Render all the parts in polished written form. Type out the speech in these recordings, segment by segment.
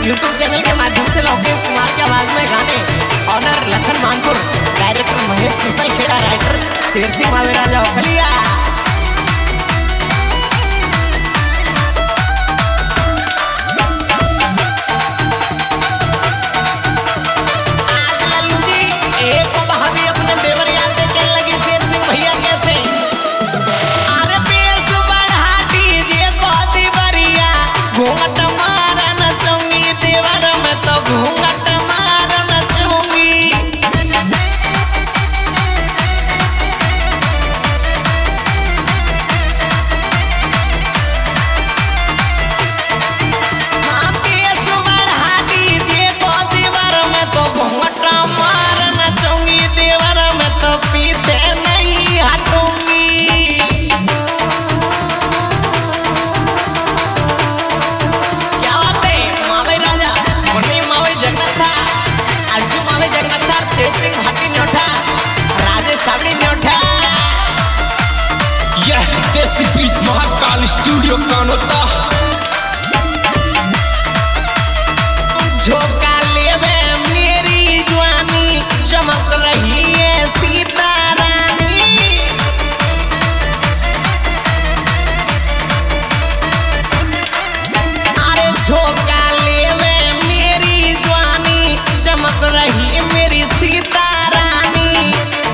YouTube channel के माध्यम से लोकेश कुमार की आवाज में गाने owner Lakhan Manpur, director Mahesh Mittal Kheda, writer Sher Singh Maveraja Okhaliya. Mahakal studio कौन होता झोंका लेवे मेरी जवानी चमक रही है सीता रानी। अरे झोंका लेवे मेरी जवानी चमक रही है मेरी सीता रानी।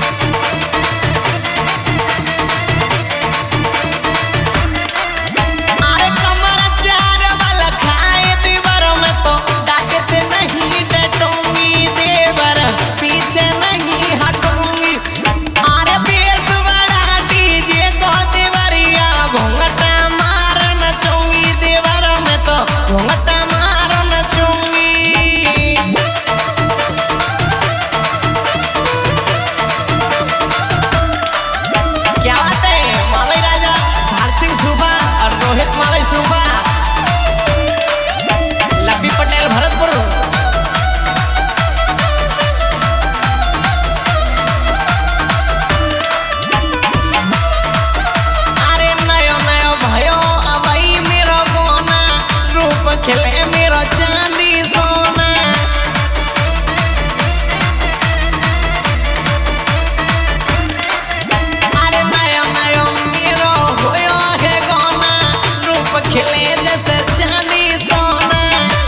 खिले मेरा चांदी सोना। अरे नया नया मेरो होयो है गाना रूप खिले जैसे चांदी सोना।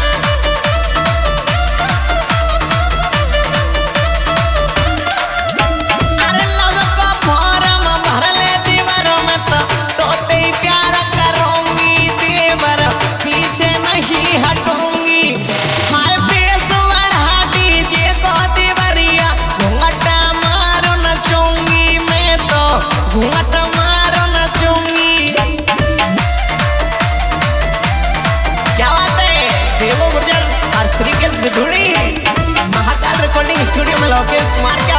अरे लव का फॉर्म भर ले दीवारों में तो ते प्यार करूंगी देवर पीछे नहीं हटूंगी। हाय बेस बढ़ा डीजे को देवरिया घूंघटा मारो नचूंगी मैं तो घूंघटा मारो नचूंगी। क्या बात है देवो गुर्जर और श्रीकेश विधुड़ी महाकाल रिकॉर्डिंग स्टूडियो में लोकेश कुमार